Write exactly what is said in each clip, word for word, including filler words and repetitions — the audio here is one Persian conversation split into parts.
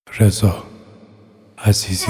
رضا عزیزی.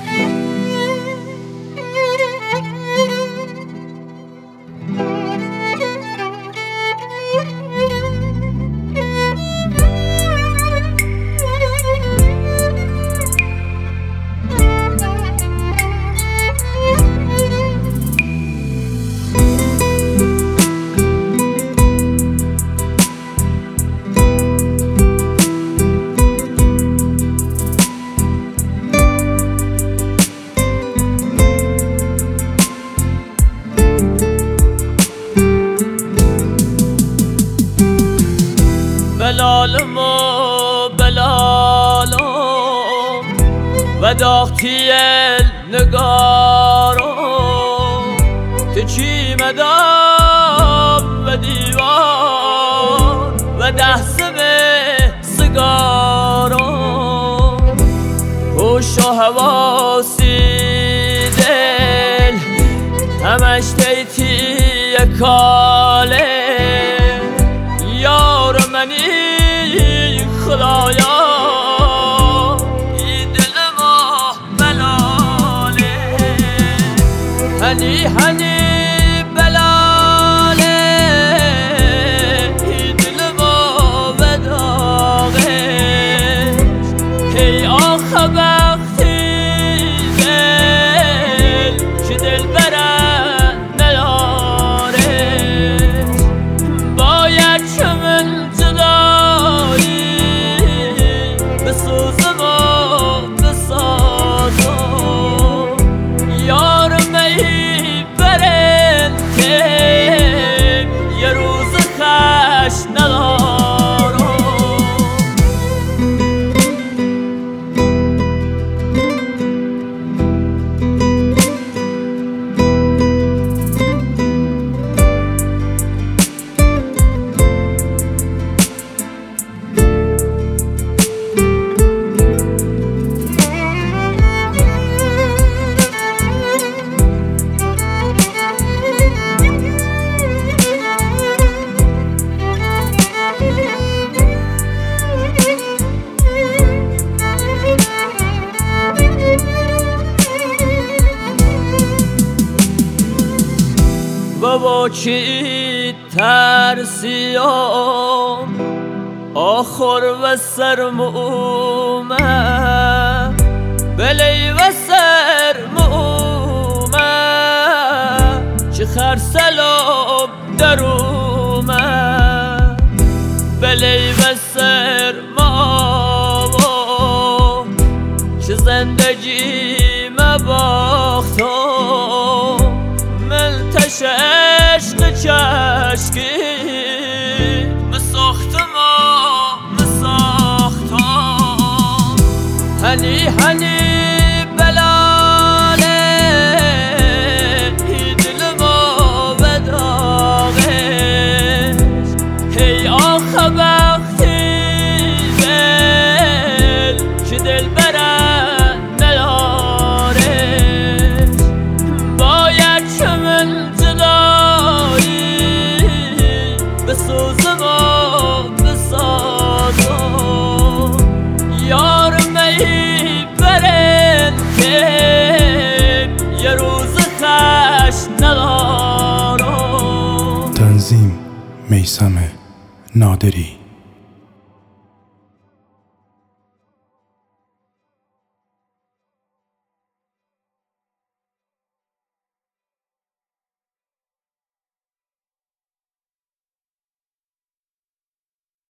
بلالم و بلالم و داختی نگارم تو چی مدام و دیوار و دهسم سگارم هوش و حواسی دل همش تیتی کاله یار منی خدایا ای دل ما بلاله هنی هنی بلاله ای دل ما بداغش هی آخه وقتی دل که دل برن نداره باید چمن جدایی بسوزم و بسازم یار می برن که یه روز خش ندارم. بابا کی ترسیم آخر و سرمومه بلی و سرمومه چه خرسلاب درومه بلی و سرمومه چه زندگی مباختم ملتش عشق چشکی مساختم و مساختم هنی هنی بلاله ای دل ما بداغش هی آخه وقتی دل که دل برن نداره باید چمن بسوزم و بسازم یار می برن که یه روز خش ندارم. تنظیم میثم نادری.